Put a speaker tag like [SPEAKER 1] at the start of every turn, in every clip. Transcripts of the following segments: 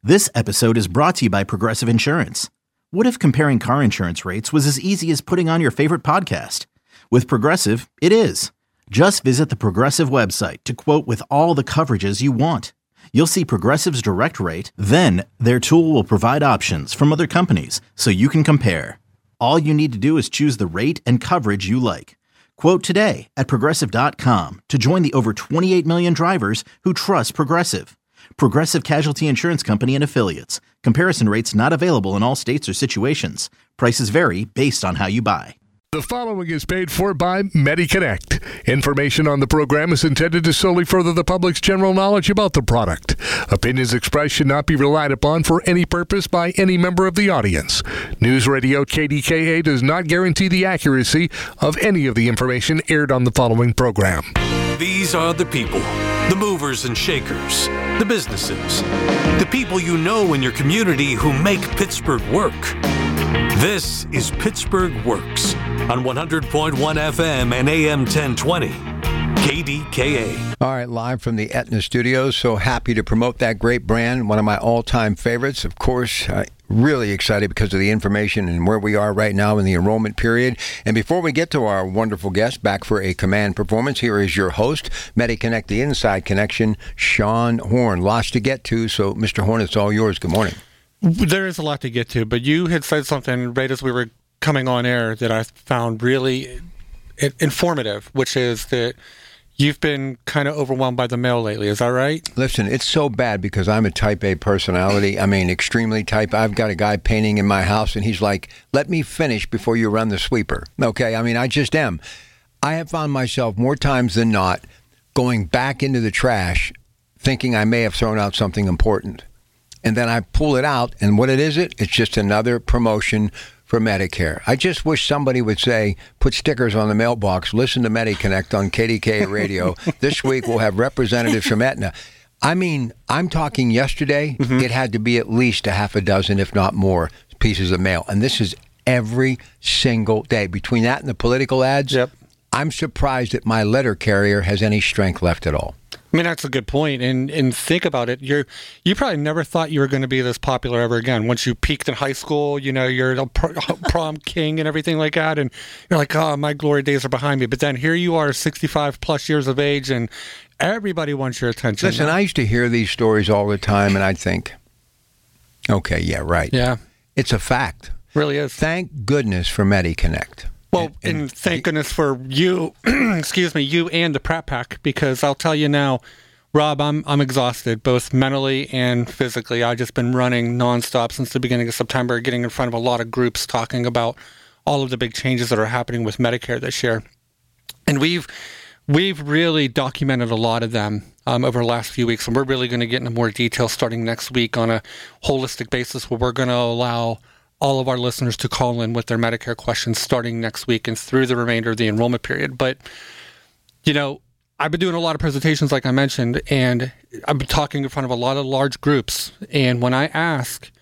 [SPEAKER 1] This episode is brought to you by Progressive Insurance. What if comparing car insurance rates was as easy as putting on your favorite podcast? With Progressive, it is. Just visit the Progressive website to quote with all the coverages you want. You'll see Progressive's direct rate, then their tool will provide options from other companies so you can compare. All you need to do is choose the rate and coverage you like. Quote today at Progressive.com to join the over 28 million drivers who trust Progressive. Progressive Casualty Insurance Company and Affiliates. Comparison rates not available in all states or situations. Prices vary based on how you buy.
[SPEAKER 2] The following is paid for by MediConnect. Information on the program is intended to solely further the public's general knowledge about the product. Opinions expressed should not be relied upon for any purpose by any member of the audience. News Radio KDKA does not guarantee the accuracy of any of the information aired on the following program.
[SPEAKER 3] These are the people, the movers and shakers, the businesses, the people you know in your community who make Pittsburgh work. This is Pittsburgh Works on 100.1 FM and AM 1020, KDKA.
[SPEAKER 4] All right, live from the Aetna Studios. So happy to promote that great brand, one of my all-time favorites. Of course, really excited because of the information and where we are right now in the enrollment period. And before we get to our wonderful guest back for a command performance, here is your host, MediConnect, the Inside Connection, Sean Horn. Lots to get to, so Mr. Horn, it's all yours. Good morning.
[SPEAKER 5] There is a lot to get to, but you had said something right as we were coming on air that I found really informative, which is that you've been kind of overwhelmed by the mail lately. Is that right?
[SPEAKER 4] Listen, it's so bad because I'm a type A personality. I mean, extremely type. I've got a guy painting in my house, and he's like, let me finish before you run the sweeper. Okay? I mean, I just am. I have found myself more times than not going back into the trash thinking I may have thrown out something important. And then I pull it out, and what it's just another promotion for Medicare. I just wish somebody would say, put stickers on the mailbox, listen to MediConnect on KDKA Radio. This week we'll have representatives from Aetna. I mean, I'm talking yesterday, It had to be at least a half a dozen, if not more, pieces of mail. And this is every single day. Between that and the political ads, I'm surprised that my letter carrier has any strength left at all.
[SPEAKER 5] I mean, that's a good point. And think about it. You probably never thought you were going to be this popular ever again. Once you peaked in high school, you know, you're the prom king and everything like that. And you're like, oh, my glory days are behind me. But then here you are, 65 plus years of age, and everybody wants your attention.
[SPEAKER 4] Listen, I used to hear these stories all the time, and I'd think, okay, yeah, right.
[SPEAKER 5] Yeah.
[SPEAKER 4] It's a fact.
[SPEAKER 5] Really is.
[SPEAKER 4] Thank goodness for MediConnect.
[SPEAKER 5] Well, and thank goodness for you, excuse me, you and the Pratt Pack, because I'll tell you now, Rob, I'm exhausted, both mentally and physically. I've just been running nonstop since the beginning of September, getting in front of a lot of groups talking about all of the big changes that are happening with Medicare this year. And we've really documented a lot of them over the last few weeks, and we're really going to get into more detail starting next week on a holistic basis where we're going to allow all of our listeners to call in with their Medicare questions starting next week and through the remainder of the enrollment period. But, you know, I've been doing a lot of presentations, like I mentioned, and I've been talking in front of a lot of large groups. And when I ask,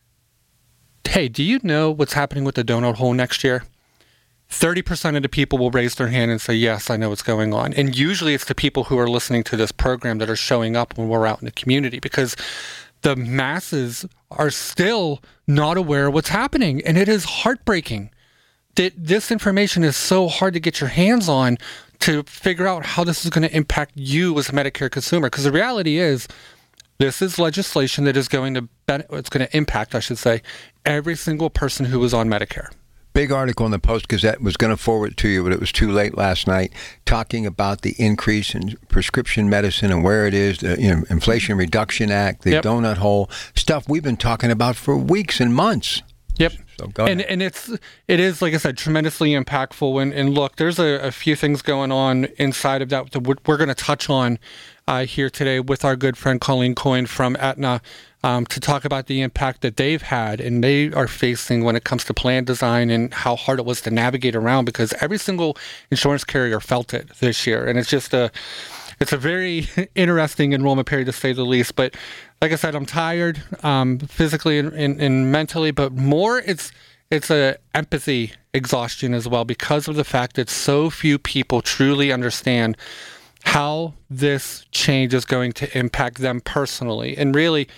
[SPEAKER 5] hey, do you know what's happening with the donut hole next year? 30% of the people will raise their hand and say, yes, I know what's going on. And usually it's the people who are listening to this program that are showing up when we're out in the community, because the masses are still not aware of what's happening. And it is heartbreaking that this information is so hard to get your hands on to figure out how this is going to impact you as a Medicare consumer. Because the reality is, this is legislation that is going to impact, I should say, every single person who is on Medicare.
[SPEAKER 4] Big article in the Post-Gazette, was going to forward it to you, but it was too late last night, talking about the increase in prescription medicine and where it is, the Inflation Reduction Act, the donut hole, stuff we've been talking about for weeks and months.
[SPEAKER 5] Yep.
[SPEAKER 4] So go ahead.
[SPEAKER 5] And it is, like I said, tremendously impactful. And look, there's a few things going on inside of that we're going to touch on here today with our good friend Colleen Coyne from Aetna, to talk about the impact that they've had and they are facing when it comes to plan design and how hard it was to navigate around, because every single insurance carrier felt it this year. And it's just it's a very interesting enrollment period, to say the least. But like I said, I'm tired, physically and mentally, but more it's a empathy exhaustion as well, because of the fact that so few people truly understand how this change is going to impact them personally. And really,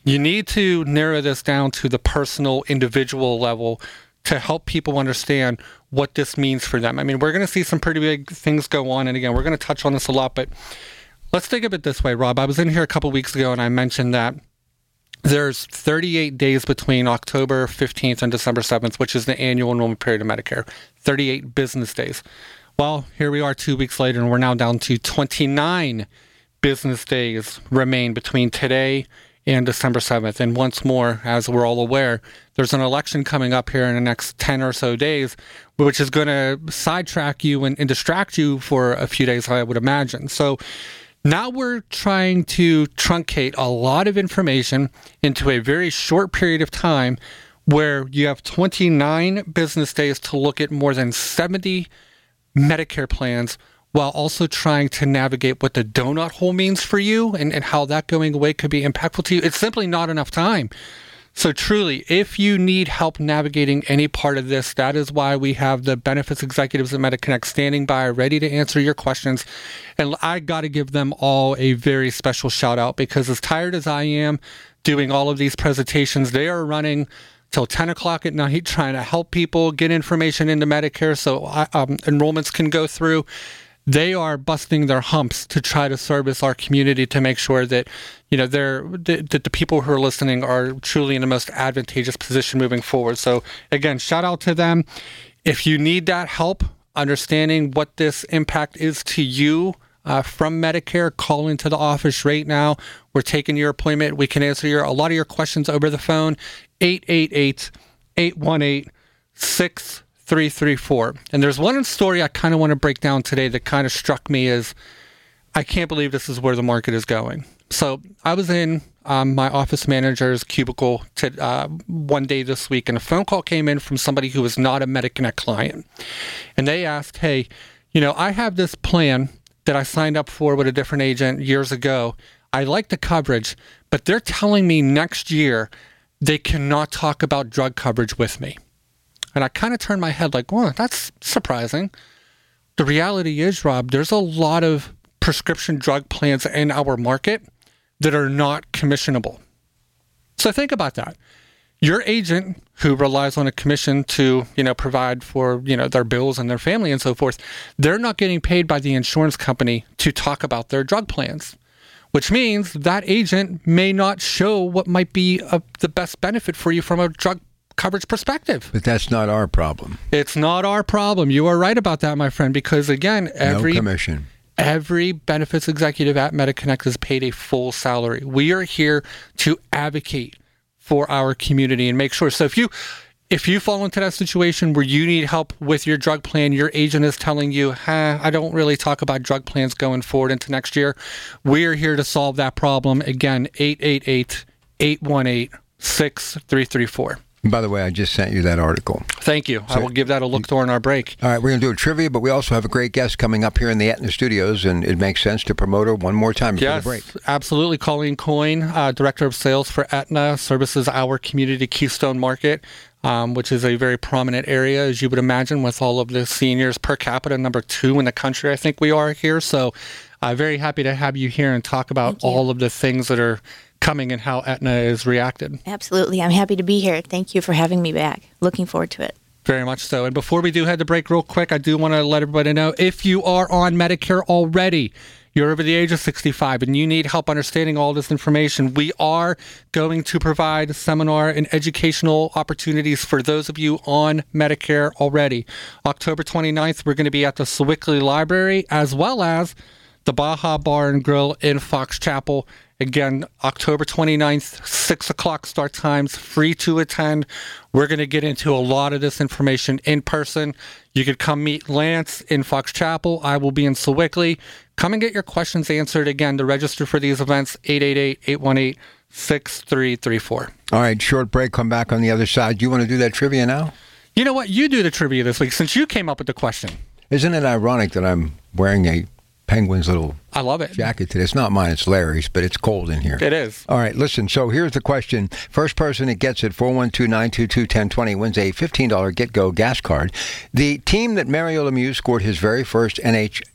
[SPEAKER 5] You need to narrow this down to the personal, individual level to help people understand what this means for them. I mean, we're going to see some pretty big things go on. And again, we're going to touch on this a lot, but let's think of it this way, Rob. I was in here a couple weeks ago and I mentioned that there's 38 days between October 15th and December 7th, which is the annual enrollment period of Medicare. 38 business days. Well, here we are 2 weeks later, and we're now down to 29 business days remain between today and December 7th. And once more, as we're all aware, there's an election coming up here in the next 10 or so days, which is going to sidetrack you and distract you for a few days, I would imagine. So now we're trying to truncate a lot of information into a very short period of time where you have 29 business days to look at more than 70 Medicare plans, while also trying to navigate what the donut hole means for you and how that going away could be impactful to you. It's simply not enough time. So truly, if you need help navigating any part of this, that is why we have the benefits executives at MediConnect standing by, ready to answer your questions. And I got to give them all a very special shout out, because as tired as I am doing all of these presentations, they are running till 10 o'clock at night trying to help people get information into Medicare so enrollments can go through. They are busting their humps to try to service our community to make sure that, you know, that the people who are listening are truly in the most advantageous position moving forward. So again, shout out to them. If you need that help understanding what this impact is to you from Medicare, call into the office right now. We're taking your appointment. We can answer a lot of your questions over the phone. 888-818-6334. And there's one story I kind of want to break down today that kind of struck me as, I can't believe this is where the market is going. So I was in my office manager's cubicle one day this week, and a phone call came in from somebody who was not a MediConnect client. And they asked, hey, you know, I have this plan that I signed up for with a different agent years ago. I like the coverage, but they're telling me next year they cannot talk about drug coverage with me. And I kind of turned my head like, well, that's surprising. The reality is, Rob, there's a lot of prescription drug plans in our market that are not commissionable. So think about that. Your agent who relies on a commission to, you know, provide for, you know, their bills and their family and so forth, they're not getting paid by the insurance company to talk about their drug plans, which means that agent may not show what might be the best benefit for you from a drug coverage perspective.
[SPEAKER 4] But that's not our problem.
[SPEAKER 5] It's not our problem. You are right about that, my friend, because again,
[SPEAKER 4] no commission.
[SPEAKER 5] Every benefits executive at MediConnect is paid a full salary. We are here to advocate for our community and make sure. So if you fall into that situation where you need help with your drug plan, your agent is telling you, I don't really talk about drug plans going forward into next year, we are here to solve that problem. Again, 888-818-6334.
[SPEAKER 4] By the way, I just sent you that article.
[SPEAKER 5] Thank you. I will give that a look during our break.
[SPEAKER 4] All right, we're going to do a trivia, but we also have a great guest coming up here in the Aetna studios, and it makes sense to promote her one more time before the break.
[SPEAKER 5] Yes, absolutely. Colleen Coyne, Director of Sales for Aetna, services our community Keystone Market, which is a very prominent area, as you would imagine, with all of the seniors per capita, number 2 in the country, I think we are here. So very happy to have you here and talk about all of the things that are coming and how Aetna is reacted.
[SPEAKER 6] Absolutely. I'm happy to be here. Thank you for having me back. Looking forward to it.
[SPEAKER 5] Very much so. And before we do head to break real quick, I do want to let everybody know, if you are on Medicare already, you're over the age of 65 and you need help understanding all this information, we are going to provide seminar and educational opportunities for those of you on Medicare already. October 29th, we're going to be at the Sewickley Library, as well as the Baja Bar and Grill in Fox Chapel. Again, October 29th, 6 o'clock start times, free to attend. We're going to get into a lot of this information in person. You could come meet Lance in Fox Chapel. I will be in Sewickley. Come and get your questions answered. Again, to register for these events, 888-818-6334.
[SPEAKER 4] All right, short break. Come back on the other side. Do you want to do that trivia now?
[SPEAKER 5] You know what? You do the trivia this week, since you came up with the question.
[SPEAKER 4] Isn't it ironic that I'm wearing a Penguin's little jacket today? It's not mine, it's Larry's, but it's cold in here.
[SPEAKER 5] It is.
[SPEAKER 4] All right, listen, so here's the question. First person that gets it, 412-922-1020, wins a $15 Get Go gas card. The team that Mario Lemieux scored his very first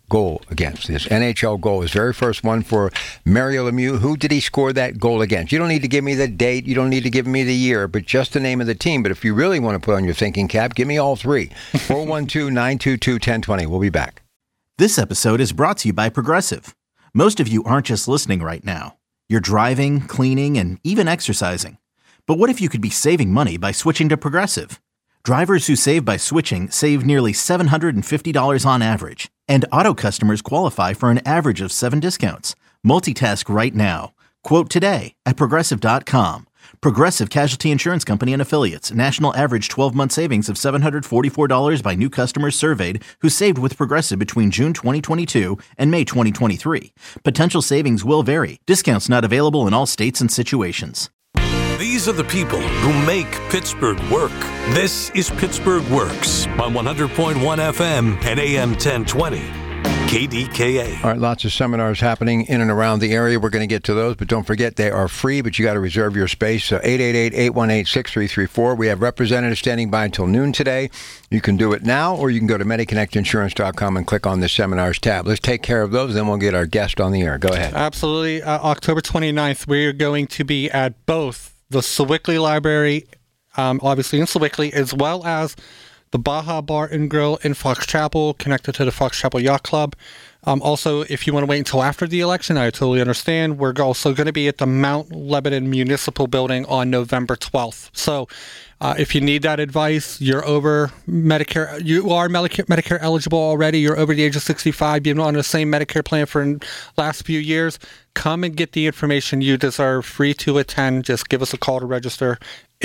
[SPEAKER 4] goal against. This NHL goal, his very first one for Mario Lemieux. Who did he score that goal against? You don't need to give me the date. You don't need to give me the year, but just the name of the team. But if you really want to put on your thinking cap, give me all three. 412-922-1020. We'll be back.
[SPEAKER 1] This episode is brought to you by Progressive. Most of you aren't just listening right now. You're driving, cleaning, and even exercising. But what if you could be saving money by switching to Progressive? Drivers who save by switching save nearly $750 on average. And auto customers qualify for an average of 7 discounts. Multitask right now. Quote today at Progressive.com. Progressive Casualty Insurance Company and Affiliates. National average 12-month savings of $744 by new customers surveyed who saved with Progressive between June 2022 and May 2023. Potential savings will vary. Discounts not available in all states and situations.
[SPEAKER 3] These are the people who make Pittsburgh work. This is Pittsburgh Works on 100.1 FM and AM 1020. KDKA.
[SPEAKER 4] All right, lots of seminars happening in and around the area. We're going to get to those, but don't forget they are free, but you got to reserve your space. So 888-818-6334. We have representatives standing by until noon today. You can do it now, or you can go to MediConnectInsurance.com and click on the seminars tab. Let's take care of those, then we'll get our guest on the air. Go ahead.
[SPEAKER 5] Absolutely. October 29th, we're going to be at both the Sewickley Library, obviously in Sewickley, as well as the Baja Bar and Grill in Fox Chapel, connected to the Fox Chapel Yacht Club. Also, if you want to wait until after the election, I totally understand. We're also going to be at the Mount Lebanon Municipal Building on November 12th. So if you need that advice, you're over Medicare, you are Medicare eligible already, you're over the age of 65, you've been on the same Medicare plan for the last few years, come and get the information you deserve, free to attend. Just give us a call to register,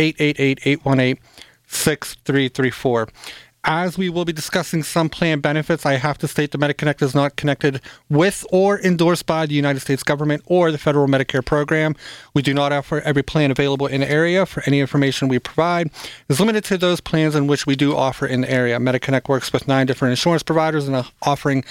[SPEAKER 5] 888-818-6334. As we will be discussing some plan benefits, I have to state the MediConnect is not connected with or endorsed by the United States government or the federal Medicare program. We do not offer every plan available in the area. For any information we provide is limited to those plans in which we do offer in the area. MediConnect works with 9 different insurance providers and offering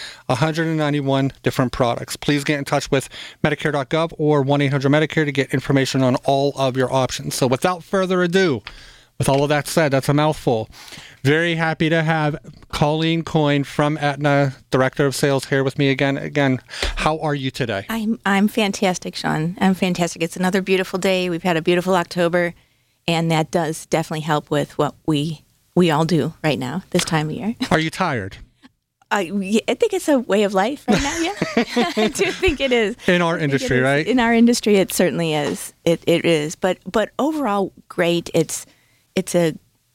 [SPEAKER 5] 191 different products. Please get in touch with Medicare.gov or 1-800-MEDICARE to get information on all of your options. So without further ado, with all of that said, that's a mouthful. Very happy to have Colleen Coyne from Aetna, Director of Sales, here with me again. Again, how are you today?
[SPEAKER 6] I'm fantastic, Sean. I'm fantastic. It's another beautiful day. We've had a beautiful October, and that does definitely help with what we all do right now, this time of year.
[SPEAKER 5] Are you tired?
[SPEAKER 6] I think it's a way of life right now, yeah. I do think it is.
[SPEAKER 5] In our industry, right?
[SPEAKER 6] In our industry, it certainly is. It is. But overall, great. It's a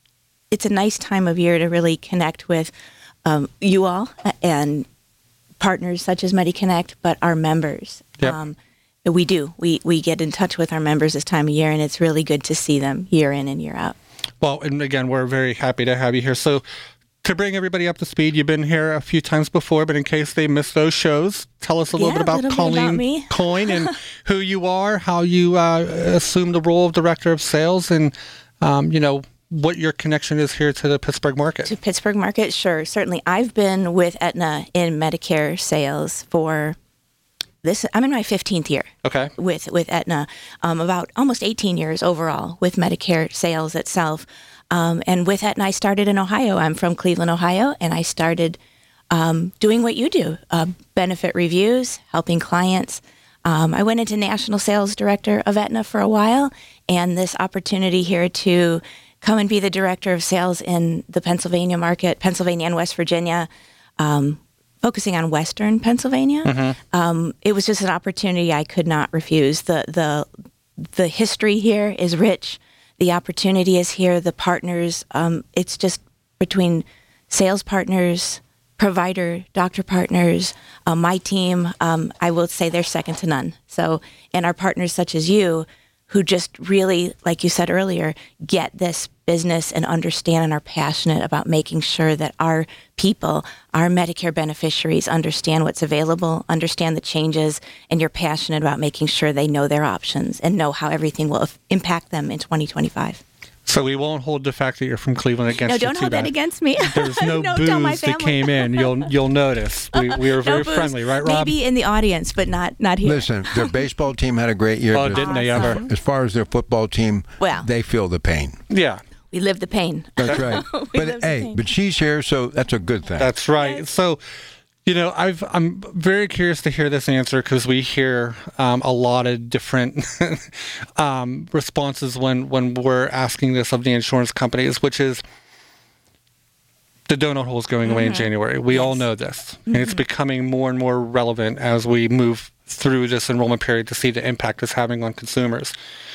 [SPEAKER 6] nice time of year to really connect with you all and partners such as MediConnect, but our members.
[SPEAKER 5] Yep.
[SPEAKER 6] We do. We get in touch with our members this time of year, and it's really good to see them year in and year out.
[SPEAKER 5] Well, and again, we're very happy to have you here. So to bring everybody up to speed, you've been here a few times before, but in case they missed those shows, tell us a little bit about Colleen Coyne and who you are, how you assumed the role of Director of Sales, and what your connection is here to the Pittsburgh market. To
[SPEAKER 6] Pittsburgh market, sure. Certainly. I've been with Aetna in Medicare sales for this. I'm in my 15th year.
[SPEAKER 5] Okay.
[SPEAKER 6] With Aetna, about almost 18 years overall with Medicare sales itself. And with Aetna, I started in Ohio. I'm from Cleveland, Ohio, and I started doing what you do, benefit reviews, helping clients. I went into National Sales Director of Aetna for a while, and this opportunity here to come and be the Director of Sales in the Pennsylvania market, Pennsylvania and West Virginia, focusing on Western Pennsylvania. Mm-hmm. It was just an opportunity I could not refuse. The history here is rich. The opportunity is here. The partners, it's just between sales partners, provider, doctor partners, my team, I will say they're second to none. So, and our partners such as you, who just really, like you said earlier, get this business and understand and are passionate about making sure that our people, our Medicare beneficiaries, understand what's available, understand the changes, and you're passionate about making sure they know their options and know how everything will impact them in 2025.
[SPEAKER 5] So we won't hold the fact that you're from Cleveland against you.
[SPEAKER 6] No, don't hold that against me.
[SPEAKER 5] There's no booze that came in. You'll notice. We were very friendly, right, Rob?
[SPEAKER 6] Maybe in the audience, but not here.
[SPEAKER 4] Listen, their baseball team had a great year.
[SPEAKER 5] Oh, didn't they ever?
[SPEAKER 4] As far as their football team, they feel the pain.
[SPEAKER 5] Yeah.
[SPEAKER 6] We live the pain.
[SPEAKER 4] That's right. But she's here, so that's a good thing.
[SPEAKER 5] That's right.
[SPEAKER 6] Yes.
[SPEAKER 5] So I'm very curious to hear this answer because we hear a lot of different responses when we're asking this of the insurance companies, which is the donut hole is going away in January. We all know this, and it's becoming more and more relevant as we move through this enrollment period to see the impact it's having on consumers.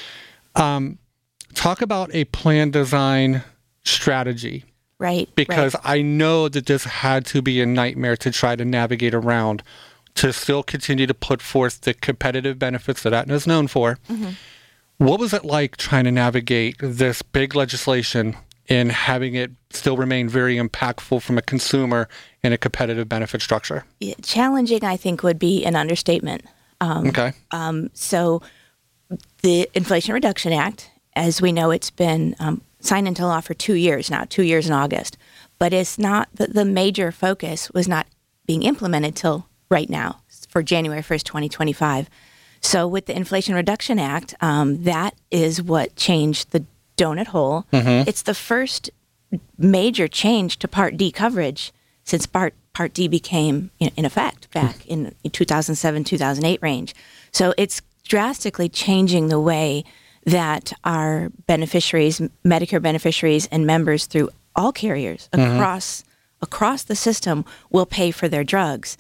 [SPEAKER 5] Talk about a plan design strategy.
[SPEAKER 6] Right.
[SPEAKER 5] Because I know that this had to be a nightmare to try to navigate around, to still continue to put forth the competitive benefits that Aetna is known for. What was it like trying to navigate this big legislation and having it still remain very impactful from a consumer in a competitive benefit structure?
[SPEAKER 6] Challenging, I think, would be an understatement.
[SPEAKER 5] Okay.
[SPEAKER 6] So the Inflation Reduction Act, as we know, it's been signed into law for 2 years now, 2 years in August. But it's not, the major focus was not being implemented till right now, for January 1st, 2025. So with the Inflation Reduction Act, that is what changed the donut hole. It's the first major change to Part D coverage since Part D became in effect back in 2007, 2008 range. So it's drastically changing the way that our beneficiaries, Medicare beneficiaries and members through all carriers across the system will pay for their drugs.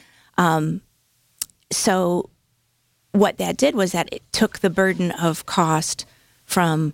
[SPEAKER 6] So what that did was that it took the burden of cost from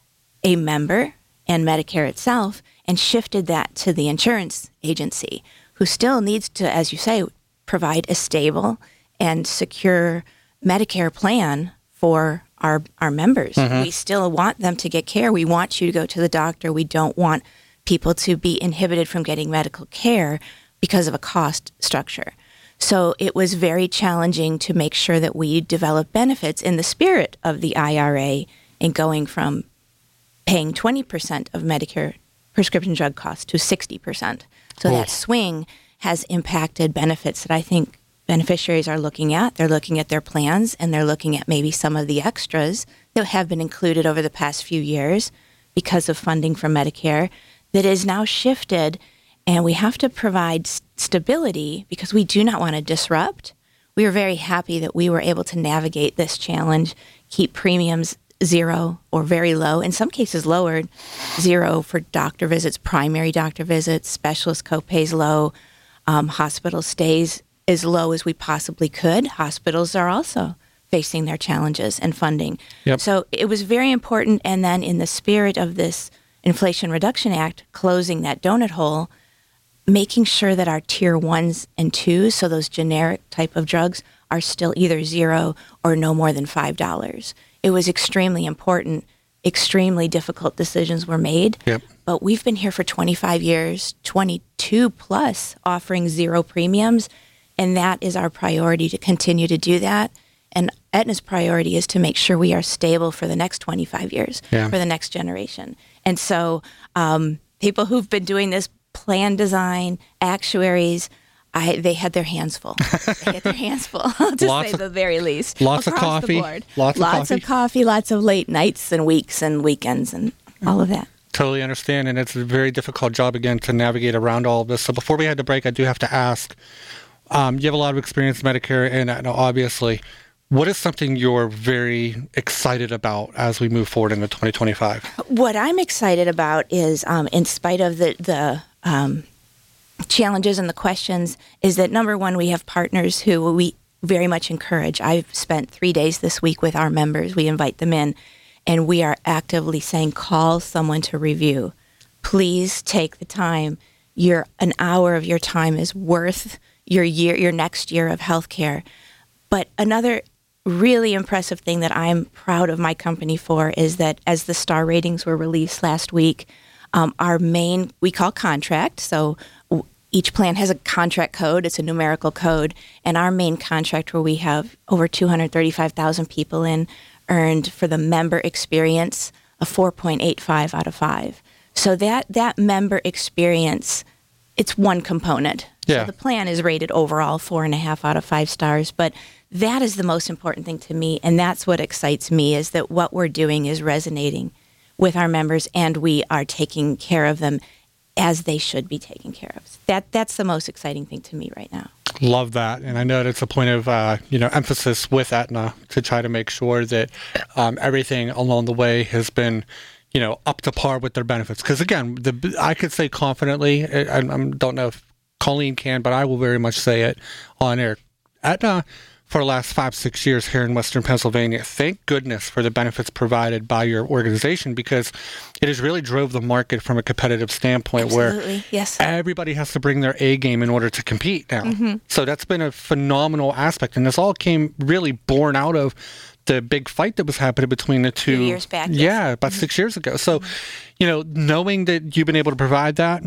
[SPEAKER 6] a member and Medicare itself and shifted that to the insurance agency, who still needs to, as you say, provide a stable and secure Medicare plan for our members. We still want them to get care. We want you to go to the doctor. We don't want people to be inhibited from getting medical care because of a cost structure. So it was very challenging to make sure that we develop benefits in the spirit of the IRA and going from paying 20% of Medicare prescription drug costs to 60%. So that swing has impacted benefits that I think beneficiaries are looking at. They're looking at their plans, and they're looking at maybe some of the extras that have been included over the past few years because of funding from Medicare that is now shifted, and we have to provide stability because we do not want to disrupt. We are very happy that we were able to navigate this challenge, keep premiums zero or very low, in some cases lowered, zero for doctor visits, primary doctor visits, specialist copays low, hospital stays as low as we possibly could. Hospitals are also facing their challenges and funding. So it was very important. And then in the spirit of this Inflation Reduction Act, closing that donut hole, making sure that our tier 1s and 2s, so those generic type of drugs, are still either zero or no more than $5. It was extremely important. Extremely difficult decisions were made. But we've been here for 25 years, 22 plus, offering zero premiums. And that is our priority, to continue to do that. And Aetna's priority is to make sure we are stable for the next 25 years, for the next generation. And so people who've been doing this, plan design, actuaries, they had their hands full. They had their hands full, to say the very least.
[SPEAKER 5] Lots of coffee.
[SPEAKER 6] Lots of coffee, lots of late nights and weeks and weekends and all of that.
[SPEAKER 5] Totally understand. And it's a very difficult job, again, to navigate around all of this. So before we head to break, I do have to ask, you have a lot of experience in Medicare, and obviously, what is something you're very excited about as we move forward into 2025?
[SPEAKER 6] What I'm excited about is, in spite of the challenges and the questions, is that, number one, we have partners who we very much encourage. I've spent 3 days this week with our members. We invite them in, and we are actively saying, call someone to review. Please take the time. An hour of your time is worth your next year of healthcare. But another really impressive thing that I'm proud of my company for is that as the star ratings were released last week, our main, we call contract, so each plan has a contract code, it's a numerical code, and our main contract, where we have over 235,000 people in, earned for the member experience a 4.85 out of 5. So that member experience, it's one component. So the plan is rated overall 4.5 out of 5 stars, but that is the most important thing to me, and that's what excites me, is that what we're doing is resonating with our members, and we are taking care of them as they should be taken care of. That's the most exciting thing to me right now.
[SPEAKER 5] Love that, and I know that's a point of emphasis with Aetna to try to make sure that everything along the way has been up to par with their benefits. Because again, I could say confidently, I don't know if Colleen can, but I will very much say it on air. Aetna, for the last 5-6 years here in Western Pennsylvania, thank goodness for the benefits provided by your organization, because it has really drove the market from a competitive standpoint.
[SPEAKER 6] Absolutely.
[SPEAKER 5] Where
[SPEAKER 6] yes.
[SPEAKER 5] everybody has to bring their A game in order to compete now. Mm-hmm. So that's been a phenomenal aspect, and this all came really born out of the big fight that was happening between the two.
[SPEAKER 6] 2 years back.
[SPEAKER 5] Yeah, about 6 years ago. So, knowing that you've been able to provide that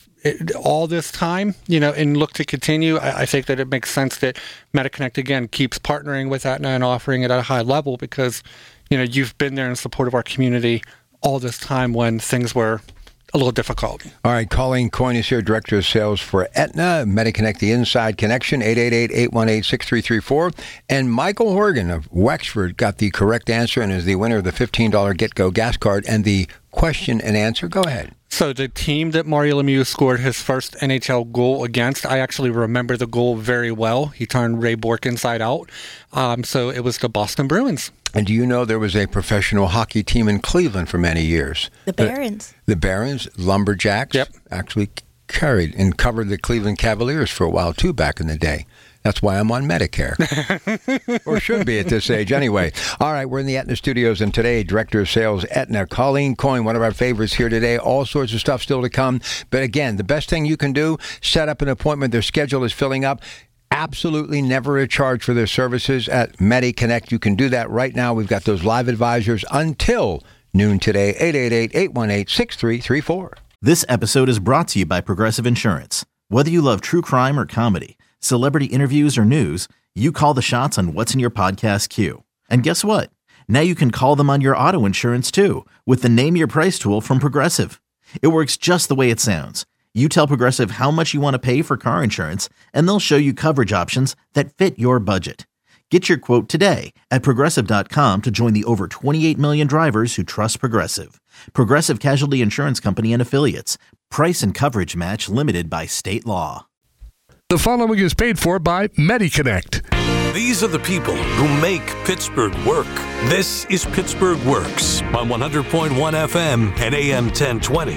[SPEAKER 5] all this time, and look to continue, I think that it makes sense that MediConnect, again, keeps partnering with Aetna and offering it at a high level, because, you've been there in support of our community all this time when things were a little difficult.
[SPEAKER 4] All right, Colleen Coyne is here, Director of Sales for Aetna, MediConnect, the Inside Connection, 888-818-6334. And Michael Horgan of Wexford got the correct answer and is the winner of the $15 Get-Go gas card and the question and answer. Go ahead.
[SPEAKER 5] So the team that Mario Lemieux scored his first NHL goal against, I actually remember the goal very well. He turned Ray Bourque inside out. So it was the Boston Bruins.
[SPEAKER 4] And do you know there was a professional hockey team in Cleveland for many years?
[SPEAKER 6] The Barons.
[SPEAKER 4] The Barons, Lumberjacks,
[SPEAKER 5] yep,
[SPEAKER 4] actually carried and covered the Cleveland Cavaliers for a while, too, back in the day. That's why I'm on Medicare. Or should be at this age anyway. All right, we're in the Aetna studios, and today, Director of Sales, Aetna, Colleen Coyne, one of our favorites here today. All sorts of stuff still to come. But again, the best thing you can do, set up an appointment. Their schedule is filling up. Absolutely never a charge for their services at MediConnect. You can do that right now. We've got those live advisors until noon today. 888-818-6334.
[SPEAKER 1] This episode is brought to you by Progressive Insurance. Whether you love true crime or comedy, celebrity interviews or news, you call the shots on what's in your podcast queue. And guess what? Now you can call them on your auto insurance too, with the Name Your Price tool from Progressive. It works just the way it sounds. You tell Progressive how much you want to pay for car insurance, and they'll show you coverage options that fit your budget. Get your quote today at Progressive.com to join the over 28 million drivers who trust Progressive. Progressive Casualty Insurance Company and Affiliates. Price and coverage match limited by state law.
[SPEAKER 2] The following is paid for by MediConnect.
[SPEAKER 3] These are the people who make Pittsburgh work. This is Pittsburgh Works on 100.1 FM and AM 1020.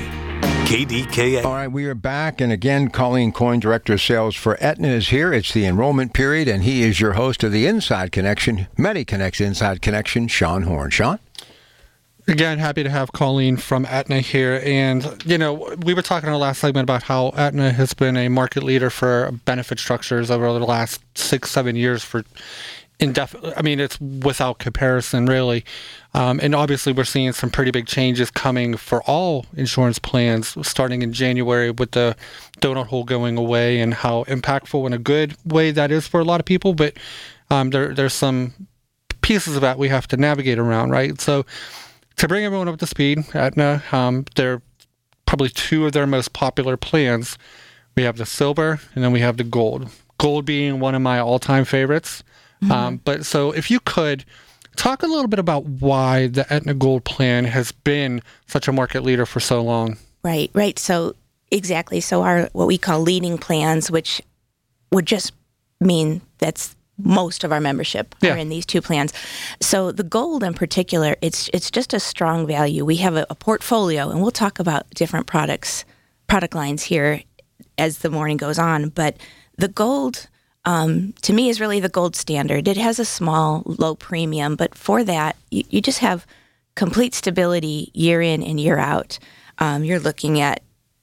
[SPEAKER 3] KDKA.
[SPEAKER 4] All right, we are back. And again, Colleen Coyne, Director of Sales for Aetna, is here. It's the enrollment period, and he is your host of the Inside Connection, MediConnect's Inside Connection, Sean Horn. Sean?
[SPEAKER 5] Again, happy to have Colleen from Aetna here. And, we were talking in the last segment about how Aetna has been a market leader for benefit structures over the last 6-7 years for indefinite. I mean, it's without comparison, really. And obviously, we're seeing some pretty big changes coming for all insurance plans starting in January with the donut hole going away and how impactful in a good way that is for a lot of people. But there's some pieces of that we have to navigate around, right? So to bring everyone up to speed, Aetna, they're probably two of their most popular plans. We have the silver and then we have the gold. Gold being one of my all-time favorites. Mm-hmm. But so if you could talk a little bit about why the Aetna Gold plan has been such a market leader for so long.
[SPEAKER 6] Right. So exactly. So our what we call leading plans, which would just mean that's most of our membership are in these two plans. So the gold in particular, it's just a strong value. We have a portfolio, and we'll talk about different product lines here as the morning goes on. But the gold, to me, is really the gold standard. It has a small, low premium, but for that, you just have complete stability year in and year out. You're looking at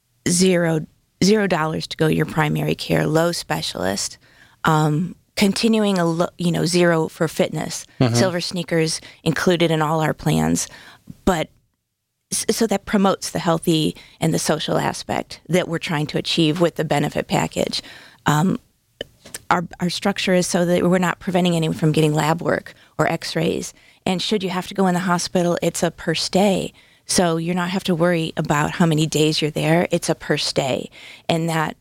[SPEAKER 6] $0 to go to your primary care, low specialist, continuing zero for fitness, silver sneakers included in all our plans, but so that promotes the healthy and the social aspect that we're trying to achieve with the benefit package. Our structure is so that we're not preventing anyone from getting lab work or x-rays. And should you have to go in the hospital, it's a per stay. So you're not have to worry about how many days you're there. It's a per stay. And that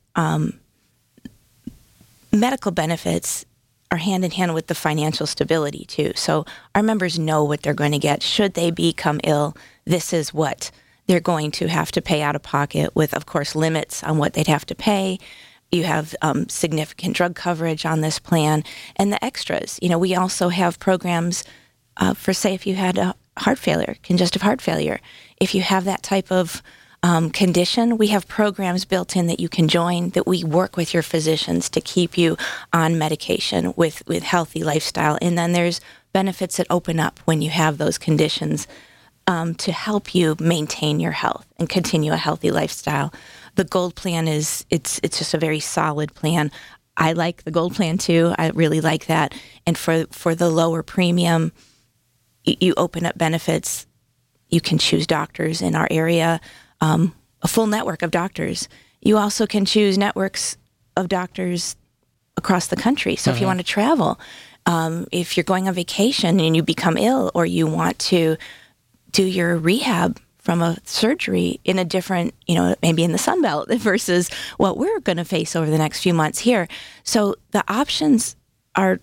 [SPEAKER 6] medical benefits are hand in hand with the financial stability too. So our members know what they're going to get. Should they become ill, this is what they're going to have to pay out of pocket with, of course, limits on what they'd have to pay. You have significant drug coverage on this plan, and the extras. We also have programs for, say, if you had a heart failure, congestive heart failure. If you have that type of condition, we have programs built in that you can join, that we work with your physicians to keep you on medication with healthy lifestyle. And then there's benefits that open up when you have those conditions to help you maintain your health and continue a healthy lifestyle. The Gold plan it's just a very solid plan. I like the Gold plan too. I really like that. And for the lower premium, you open up benefits. You can choose doctors in our area, a full network of doctors. You also can choose networks of doctors across the country. So if you want to travel, if you're going on vacation and you become ill, or you want to do your rehab from a surgery in a different, maybe in the Sun Belt versus what we're going to face over the next few months here. So the options are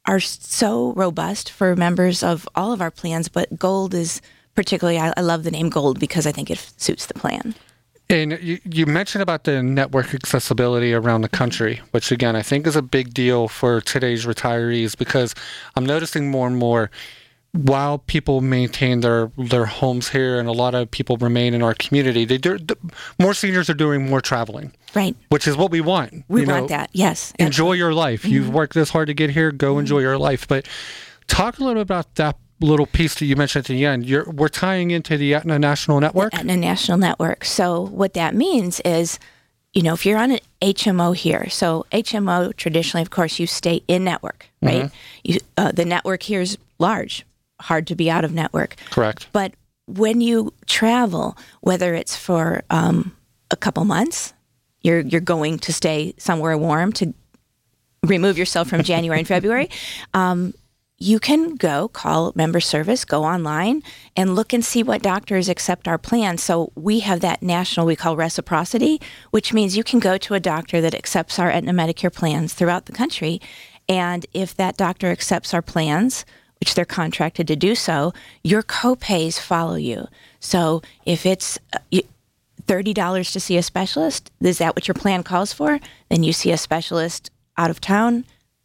[SPEAKER 6] so robust for members of all of our plans, but Gold is particularly, I love the name Gold because I think it suits the plan.
[SPEAKER 5] And you mentioned about the network accessibility around the country, which again, I think is a big deal for today's retirees, because I'm noticing more and more, while people maintain their homes here and a lot of people remain in our community, more seniors are doing more traveling.
[SPEAKER 6] Right.
[SPEAKER 5] Which is what we want.
[SPEAKER 6] We want that, yes.
[SPEAKER 5] Enjoy your life. Mm-hmm. You've worked this hard to get here, go enjoy your life. But talk a little bit about that little piece that you mentioned at the end. We're tying into the Aetna National Network?
[SPEAKER 6] The Aetna National Network. So what that means is, if you're on an HMO here, so HMO traditionally, of course, you stay in network, right? Mm-hmm. The network here is large, hard to be out of network.
[SPEAKER 5] Correct.
[SPEAKER 6] But when you travel, whether it's for a couple months, you're going to stay somewhere warm to remove yourself from January and February, you can call member service, go online, and look and see what doctors accept our plan. So we have that national, we call reciprocity, which means you can go to a doctor that accepts our Aetna Medicare plans throughout the country. And if that doctor accepts our plans, which they're contracted to do so, your co-pays follow you. So if it's $30 to see a specialist, is that what your plan calls for? Then you see a specialist out of town,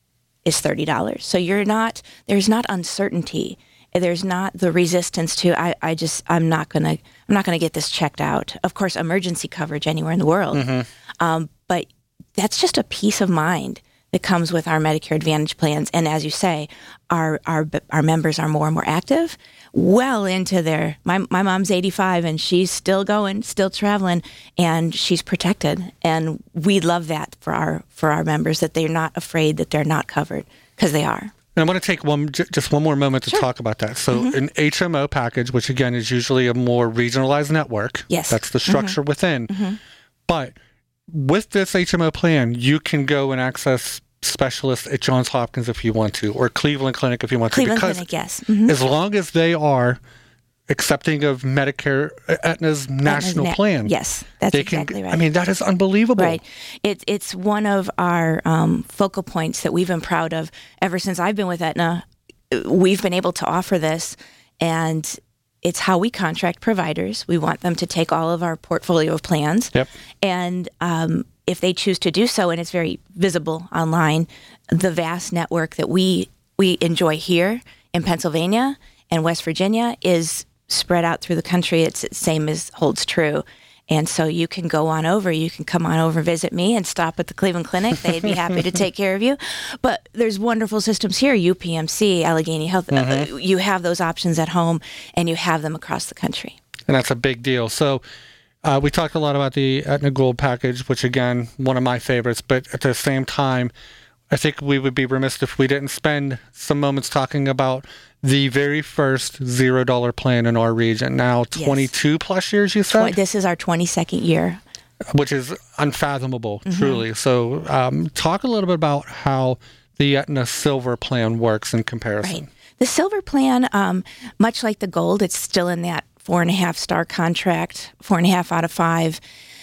[SPEAKER 6] is $30. So there's not uncertainty. There's not the resistance to, I'm not gonna get this checked out. Of course, emergency coverage anywhere in the world. Mm-hmm. But that's just a peace of mind that comes with our Medicare Advantage plans. And as you say, our members are more and more active, well into my mom's 85 and she's still going, still traveling, and she's protected. And we love that for our members, that they're not afraid that they're not covered, because they are.
[SPEAKER 5] And I want to take just one more moment to talk about that. So an HMO package, which again is usually a more regionalized network.
[SPEAKER 6] Yes.
[SPEAKER 5] That's the structure within. Mm-hmm. But with this HMO plan, you can go and access specialists at Johns Hopkins if you want to, or Cleveland Clinic if you want to.
[SPEAKER 6] Cleveland Clinic, yes. Mm-hmm.
[SPEAKER 5] As long as they are accepting of Medicare, Aetna's national plan.
[SPEAKER 6] Yes, that's exactly right.
[SPEAKER 5] I mean, that is unbelievable.
[SPEAKER 6] Right. It's one of our focal points that we've been proud of ever since I've been with Aetna. We've been able to offer this, and it's how we contract providers. We want them to take all of our portfolio of plans. Yep. And if they choose to do so, and it's very visible online, the vast network that we enjoy here in Pennsylvania and West Virginia is spread out through the country. It's the same as holds true. And so you can go on over, you can come on over, visit me, and stop at the Cleveland Clinic. They'd be happy to take care of you. But there's wonderful systems here, UPMC, Allegheny Health. Mm-hmm. You have those options at home, and you have them across the country.
[SPEAKER 5] And that's a big deal. So we talked a lot about the Aetna Gold package, which, again, one of my favorites. But at the same time, I think we would be remiss if we didn't spend some moments talking about the very first $0 plan in our region. Now, 22 plus years, you said?
[SPEAKER 6] This is our 22nd year.
[SPEAKER 5] Which is unfathomable, truly. So talk a little bit about how the Aetna Silver plan works in comparison.
[SPEAKER 6] Right. The Silver plan, much like the Gold, it's still in that 4.5-star contract, 4.5 out of 5.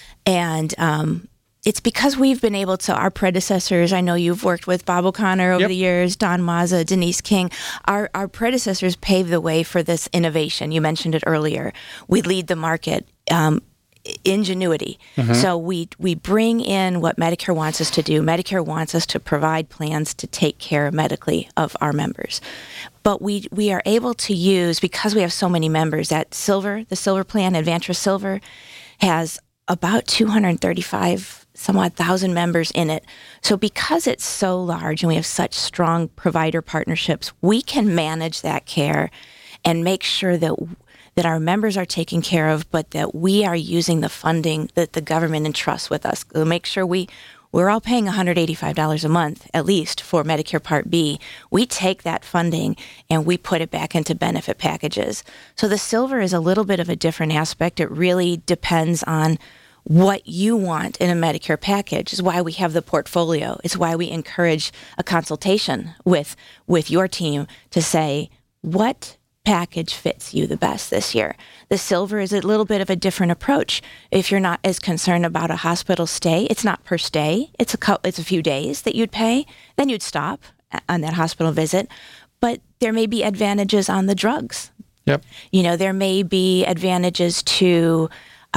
[SPEAKER 6] And it's because we've been able to, our predecessors, I know you've worked with Bob O'Connor over the years, Don Mazza, Denise King. Our predecessors paved the way for this innovation. You mentioned it earlier. We lead the market. ingenuity. So we bring in what Medicare wants us to do. Medicare wants us to provide plans to take care medically of our members. But we are able to use, because we have so many members, that Silver, the Silver plan, Advantra Silver, has about 235 some odd thousand members in it. So because it's so large and we have such strong provider partnerships, we can manage that care and make sure that our members are taken care of, but that we are using the funding that the government entrusts with us. We'll make sure we're all paying $185 a month, at least, for Medicare Part B. We take that funding and we put it back into benefit packages. So the Silver is a little bit of a different aspect. It really depends on what you want in a Medicare package. Is why we have the portfolio. It's why we encourage a consultation with your team to say, what package fits you the best this year? The Silver is a little bit of a different approach. If you're not as concerned about a hospital stay, it's not per stay. It's a few days that you'd pay. Then you'd stop on that hospital visit. But there may be advantages on the drugs.
[SPEAKER 5] Yep.
[SPEAKER 6] There may be advantages to.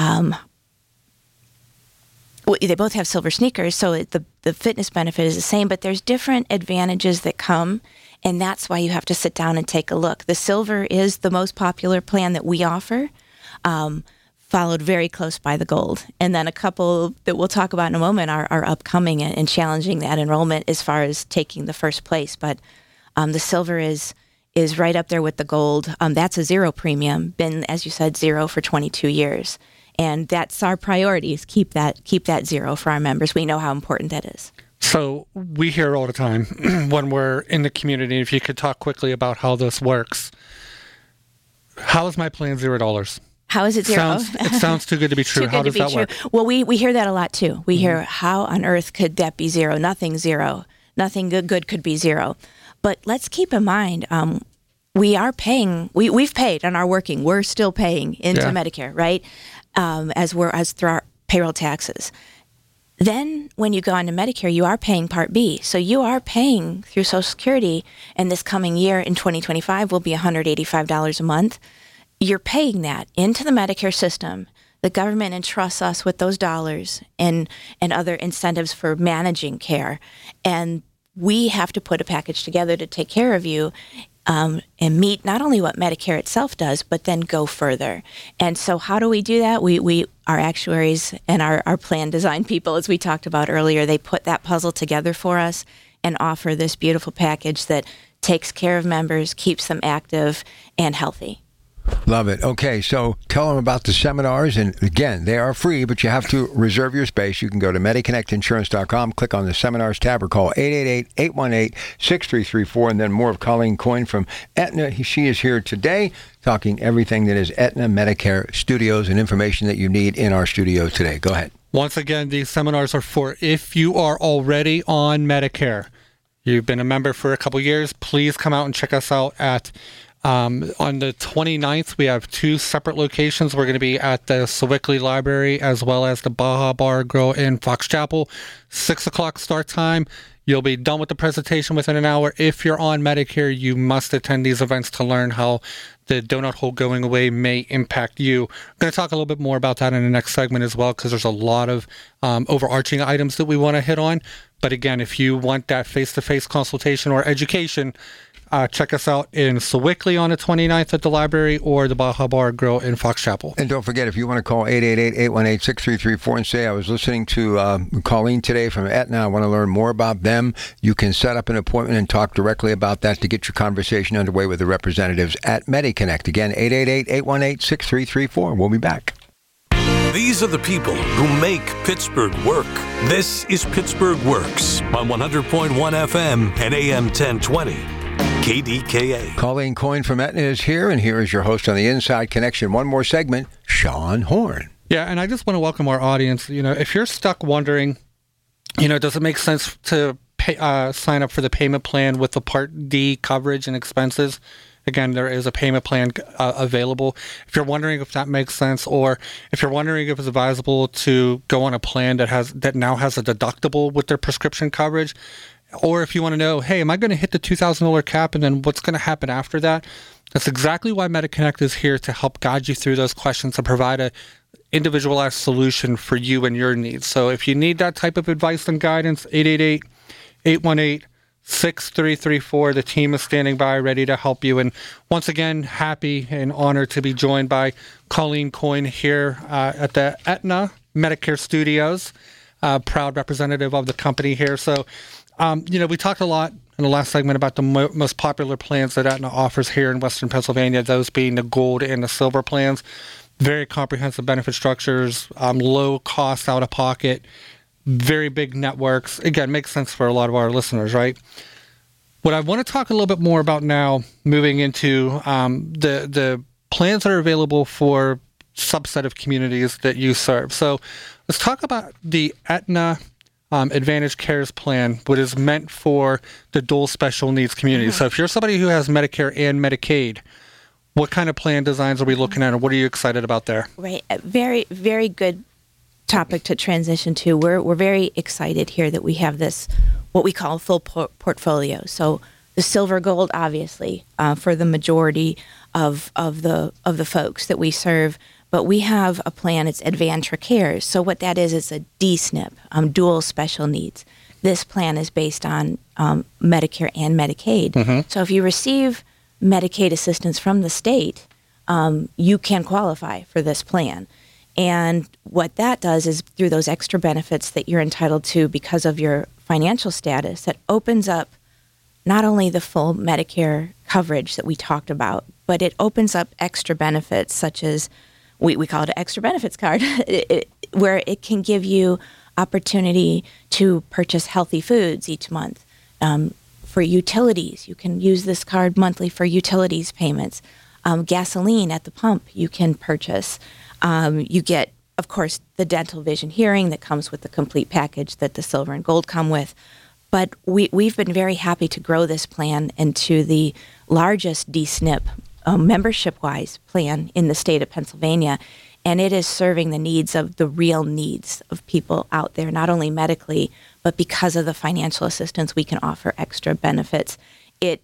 [SPEAKER 6] They both have Silver sneakers, so the fitness benefit is the same, but there's different advantages that come, and that's why you have to sit down and take a look. The Silver is the most popular plan that we offer, followed very close by the Gold. And then a couple that we'll talk about in a moment are upcoming and challenging that enrollment as far as taking the first place. But the Silver is right up there with the Gold. That's a zero premium, been, as you said, zero for 22 years. And that's our priority, is keep that zero for our members. We know how important that is.
[SPEAKER 5] So we hear all the time when we're in the community, if you could talk quickly about how this works. How is my plan $0?
[SPEAKER 6] How is it zero?
[SPEAKER 5] It sounds too good to be true. How does that work?
[SPEAKER 6] Well, we hear that a lot too. We hear, how on earth could that be zero? Nothing zero. Nothing good could be zero. But let's keep in mind, we are paying. We've paid and are working. We're still paying into Medicare, right? As through our payroll taxes. Then when you go on to Medicare, you are paying Part B. So you are paying through Social Security, and this coming year in 2025 will be $185 a month. You're paying that into the Medicare system. The government entrusts us with those dollars and other incentives for managing care. And we have to put a package together to take care of you and meet not only what Medicare itself does, but then go further. And so how do we do that? We our actuaries and our plan design people, as we talked about earlier, they put that puzzle together for us and offer this beautiful package that takes care of members, keeps them active and healthy.
[SPEAKER 4] Love it. Okay, so tell them about the seminars. And again, they are free, but you have to reserve your space. You can go to MediConnectInsurance.com, click on the seminars tab, or call 888-818-6334. And then more of Colleen Coyne from Aetna. She is here today talking everything that is Aetna Medicare Studios and information that you need in our studio today. Go ahead.
[SPEAKER 5] Once again, these seminars are for if you are already on Medicare. You've been a member for a couple years. Please come out and check us out at on the 29th, we have two separate locations. We're going to be at the Sewickley Library as well as the Baja Bar Grill in Fox Chapel. 6 o'clock start time. You'll be done with the presentation within an hour. If you're on Medicare, you must attend these events to learn how the donut hole going away may impact you. I'm going to talk a little bit more about that in the next segment as well, because there's a lot of overarching items that we want to hit on. But again, if you want that face-to-face consultation or education, check us out in Sewickley on the 29th at the library, or the Baja Bar Grill in Fox Chapel.
[SPEAKER 4] And don't forget, if you want to call 888-818-6334 and say, I was listening to Colleen today from Aetna, I want to learn more about them, you can set up an appointment and talk directly about that to get your conversation underway with the representatives at MediConnect. Again, 888-818-6334. We'll be back.
[SPEAKER 3] These are the people who make Pittsburgh work. This is Pittsburgh Works on 100.1 FM and AM 1020. KDKA.
[SPEAKER 4] Colleen Coyne from Aetna is here, and here is your host on the Inside Connection. One more segment, Sean Horn.
[SPEAKER 5] Yeah, and I just want to welcome our audience. If you're stuck wondering, does it make sense to sign up for the payment plan with the Part D coverage and expenses? Again, there is a payment plan available. If you're wondering if that makes sense, or if you're wondering if it's advisable to go on a plan that now has a deductible with their prescription coverage, or if you want to know, hey, am I going to hit the $2,000 cap, and then what's going to happen after that? That's exactly why MediConnect is here, to help guide you through those questions and provide a individualized solution for you and your needs. So if you need that type of advice and guidance, 888-818-6334. The team is standing by, ready to help you. And once again, happy and honored to be joined by Colleen Coyne here at the Aetna Medicare Studios, proud representative of the company here. So, we talked a lot in the last segment about the most popular plans that Aetna offers here in Western Pennsylvania, those being the gold and the silver plans. Very comprehensive benefit structures, low cost out of pocket, very big networks. Again, makes sense for a lot of our listeners, right? What I want to talk a little bit more about now, moving into the plans that are available for subset of communities that you serve. So let's talk about the Aetna Advantage Cares plan, what is meant for the dual special needs community. So if you're somebody who has Medicare and Medicaid, what kind of plan designs are we looking at, and what are you excited about there?
[SPEAKER 6] Right. A very, very good topic to transition to. We're very excited here that we have this, what we call full portfolio. So the silver gold, obviously, for the majority of the folks that we serve. But we have a plan, it's Advantage Cares. So what that is a DSNP, dual special needs. This plan is based on Medicare and Medicaid. So if you receive Medicaid assistance from the state, you can qualify for this plan. And what that does is through those extra benefits that you're entitled to because of your financial status, that opens up not only the full Medicare coverage that we talked about, but it opens up extra benefits such as, we call it an extra benefits card, where it can give you opportunity to purchase healthy foods each month. For utilities, you can use this card monthly for utilities payments. Gasoline at the pump you can purchase. You get, of course, the dental, vision, hearing that comes with the complete package that the silver and gold come with. But we've been very happy to grow this plan into the largest DSNP membership-wise plan in the state of Pennsylvania. And it is serving the needs of the real needs of people out there, not only medically, but because of the financial assistance, we can offer extra benefits. In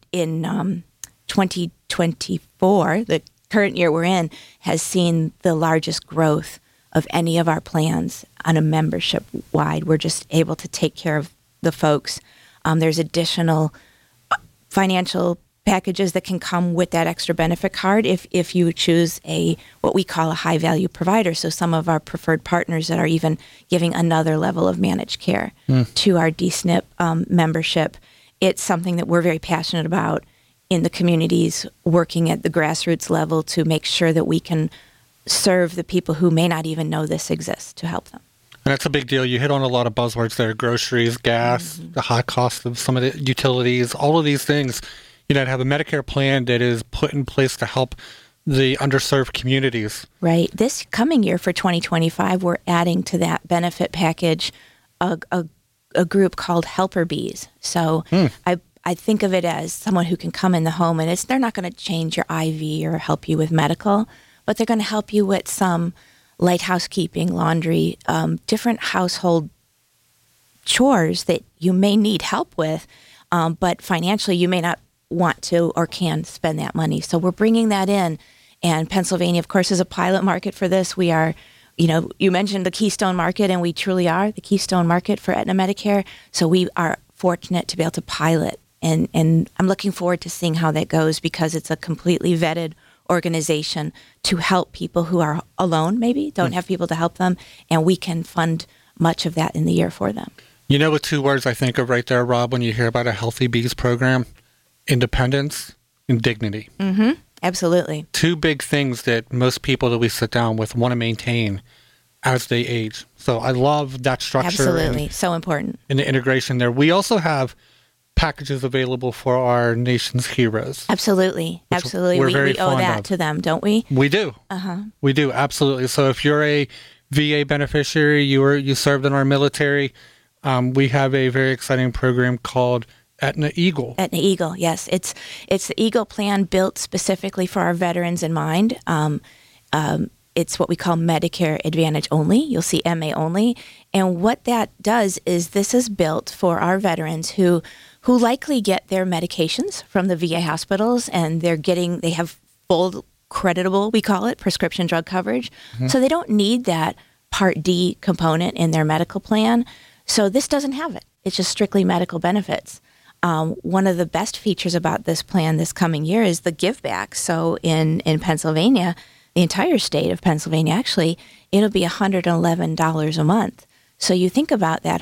[SPEAKER 6] 2024, the current year we're in, has seen the largest growth of any of our plans on a membership-wide. We're just able to take care of the folks. There's additional financial packages that can come with that extra benefit card if you choose what we call a high value provider. So some of our preferred partners that are even giving another level of managed care to our DSNP membership. It's something that we're very passionate about in the communities, working at the grassroots level to make sure that we can serve the people who may not even know this exists, to help them.
[SPEAKER 5] And that's a big deal. You hit on a lot of buzzwords there: groceries, gas, the high cost of some of the utilities, all of these things. To have a Medicare plan that is put in place to help the underserved communities. Right.
[SPEAKER 6] This coming year for 2025, we're adding to that benefit package a group called Helper Bees. So I think of it as someone who can come in the home, and they're not going to change your IV or help you with medical, but they're going to help you with some light housekeeping, laundry, different household chores that you may need help with, but financially you may not want to or can spend that money. So we're bringing that in. And Pennsylvania, of course, is a pilot market for this. We are, you mentioned the Keystone market, and we truly are the Keystone market for Aetna Medicare. So we are fortunate to be able to pilot. And I'm looking forward to seeing how that goes, because it's a completely vetted organization to help people who are alone, maybe, don't have people to help them. And we can fund much of that in the year for them.
[SPEAKER 5] You know what two words I think of right there, Rob, when you hear about a Healthy Bees program? Independence and dignity.
[SPEAKER 6] Absolutely.
[SPEAKER 5] Two big things that most people that we sit down with want to maintain as they age. So I love that structure.
[SPEAKER 6] Absolutely. So important.
[SPEAKER 5] And the integration there. We also have packages available for our nation's heroes.
[SPEAKER 6] Absolutely. Absolutely. We owe that to them, don't we?
[SPEAKER 5] We do. We do. Absolutely. So if you're a VA beneficiary, you served in our military, we have a very exciting program called Aetna Eagle.
[SPEAKER 6] Aetna Eagle, yes. It's the Eagle plan built specifically for our veterans in mind. It's what we call Medicare Advantage only. You'll see MA only. And what that does is this is built for our veterans who likely get their medications from the VA hospitals, and they have full creditable, we call it, prescription drug coverage. So they don't need that Part D component in their medical plan. So this doesn't have it. It's just strictly medical benefits. One of the best features about this plan this coming year is the give back. So in Pennsylvania, the entire state of Pennsylvania, actually, it'll be $111 a month. So you think about that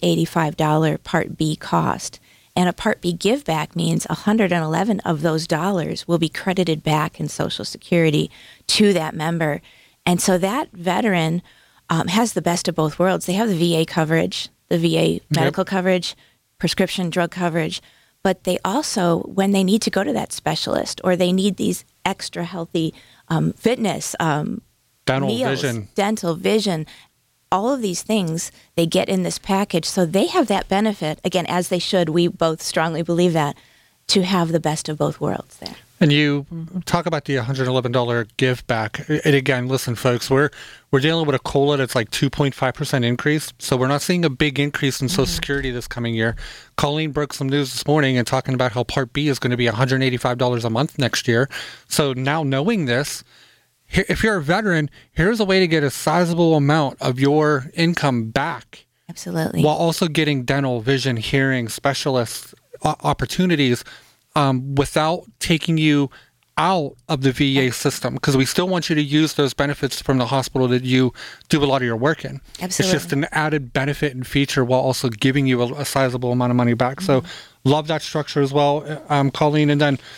[SPEAKER 6] $185 Part B cost. And a Part B give back means 111 of those dollars will be credited back in Social Security to that member. And so that veteran has the best of both worlds. They have the VA coverage, the VA medical coverage, prescription drug coverage, but they also, when they need to go to that specialist or they need these extra healthy fitness,
[SPEAKER 5] dental
[SPEAKER 6] meals,
[SPEAKER 5] vision,
[SPEAKER 6] dental vision, all of these things they get in this package. So they have that benefit, again, as they should. We both strongly believe that, to have the best of both worlds there.
[SPEAKER 5] And you talk about the $111 give back. And again, listen, folks, we're dealing with a COLA that's like 2.5% increase. So we're not seeing a big increase in Social Security this coming year. Colleen broke some news this morning and talking about how Part B is going to be $185 a month next year. So now knowing this, if you're a veteran, here's a way to get a sizable amount of your income back.
[SPEAKER 6] Absolutely.
[SPEAKER 5] While also getting dental, vision, hearing specialist opportunities without taking you out of the VA system, because we still want you to use those benefits from the hospital that you do a lot of your work in.
[SPEAKER 6] Absolutely.
[SPEAKER 5] It's just an added benefit and feature while also giving you a sizable amount of money back. So love that structure as well, Colleen. And then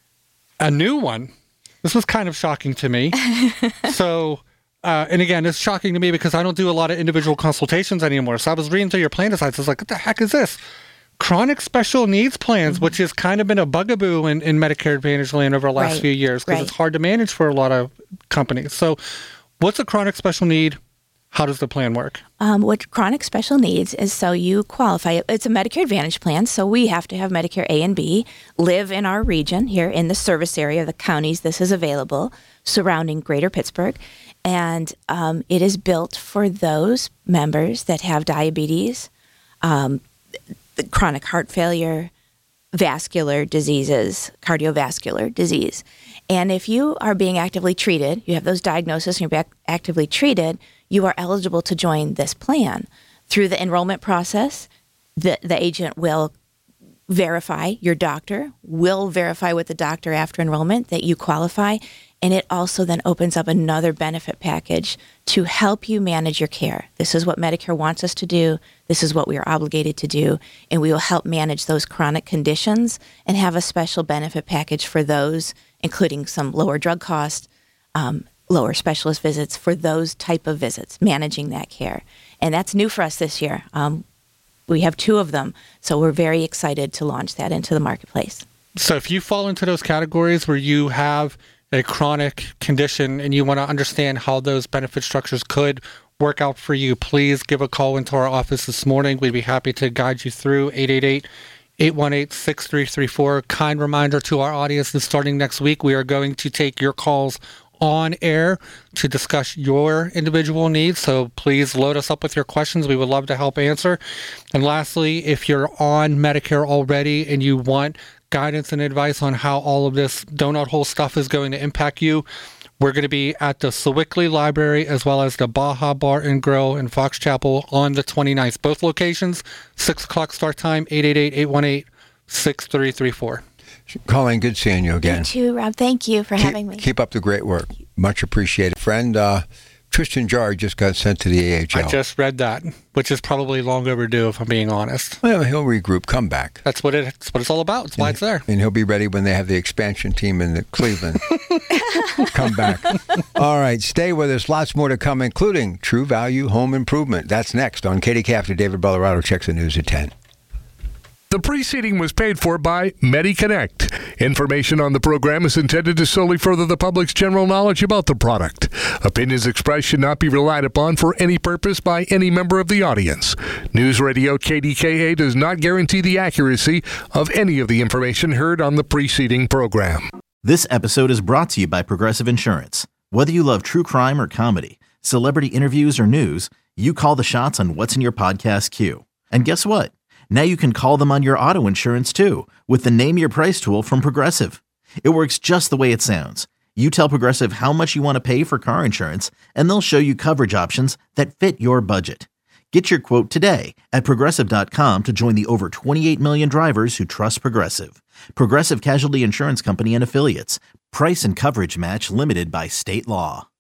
[SPEAKER 5] a new one. This was kind of shocking to me. So, and again, it's shocking to me because I don't do a lot of individual consultations anymore. So I was reading through your plan designs. I was like, what the heck is this? Chronic special needs plans, which has kind of been a bugaboo in Medicare Advantage land over the last few years because it's hard to manage for a lot of companies. So what's a chronic special need? How does the plan work?
[SPEAKER 6] What chronic special needs is, so you qualify. It's a Medicare Advantage plan, so we have to have Medicare A and B, live in our region here in the service area, the counties this is available, surrounding Greater Pittsburgh. And it is built for those members that have diabetes, chronic heart failure, vascular diseases, cardiovascular disease. And if you are being actively treated, you have those diagnoses and you're actively treated, you are eligible to join this plan. Through the enrollment process, the agent will verify, your doctor will verify with the doctor after enrollment that you qualify, and it also then opens up another benefit package to help you manage your care. This is what Medicare wants us to do. This is what we are obligated to do, and we will help manage those chronic conditions and have a special benefit package for those, including some lower drug costs, lower specialist visits for those type of visits, managing that care. And that's new for us this year. We have 2 of them, so we're very excited to launch that into the marketplace.
[SPEAKER 5] So if you fall into those categories where you have a chronic condition and you want to understand how those benefit structures could work out for you, please give a call into our office this morning. We'd be happy to guide you through 888-818-6334. Kind reminder to our audience that starting next week, we are going to take your calls on air to discuss your individual needs. So please load us up with your questions. We would love to help answer. And lastly, if you're on Medicare already and you want guidance and advice on how all of this donut hole stuff is going to impact you, we're going to be at the Sewickley Library as well as the Baja Bar and Grill in Fox Chapel on the 29th. Both locations, 6 o'clock start time, 888-818-6334.
[SPEAKER 4] Colleen, good seeing you again.
[SPEAKER 6] You too, Rob. Thank you for having me.
[SPEAKER 4] Keep up the great work. Much appreciated. Friend, Tristan Jarry just got sent to the AHL.
[SPEAKER 5] I just read that, which is probably long overdue, if I'm being honest.
[SPEAKER 4] Well, he'll regroup, come back.
[SPEAKER 5] That's what it's all about. That's why it's there.
[SPEAKER 4] And he'll be ready when they have the expansion team in Cleveland. Come back. All right, stay with us. Lots more to come, including True Value Home Improvement. That's next on KDK after David Ballarado checks the news at 10.
[SPEAKER 2] The preceding was paid for by MediConnect. Information on the program is intended to solely further the public's general knowledge about the product. Opinions expressed should not be relied upon for any purpose by any member of the audience. News Radio KDKA does not guarantee the accuracy of any of the information heard on the preceding program.
[SPEAKER 1] This episode is brought to you by Progressive Insurance. Whether you love true crime or comedy, celebrity interviews or news, you call the shots on what's in your podcast queue. And guess what? Now you can call them on your auto insurance too with the Name Your Price tool from Progressive. It works just the way it sounds. You tell Progressive how much you want to pay for car insurance, and they'll show you coverage options that fit your budget. Get your quote today at Progressive.com to join the over 28 million drivers who trust Progressive. Progressive Casualty Insurance Company and Affiliates. Price and coverage match limited by state law.